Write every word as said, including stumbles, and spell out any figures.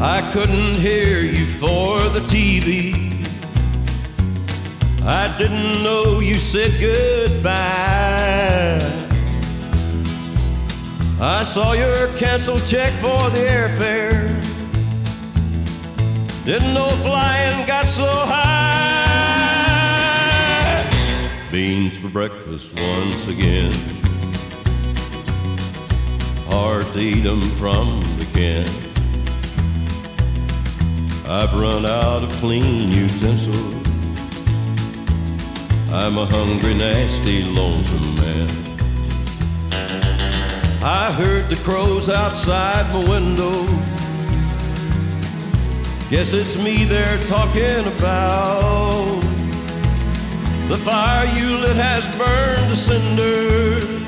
I couldn't hear you for the T V. I didn't know you said goodbye. I saw your canceled check for the airfare. Didn't know flying got so high. Beans for breakfast once again. Hard to eat 'em from the can. I've run out of clean utensils. I'm a hungry, nasty, lonesome man. I heard the crows outside my window. Guess it's me they're talking about. The fire you lit has burned to cinders.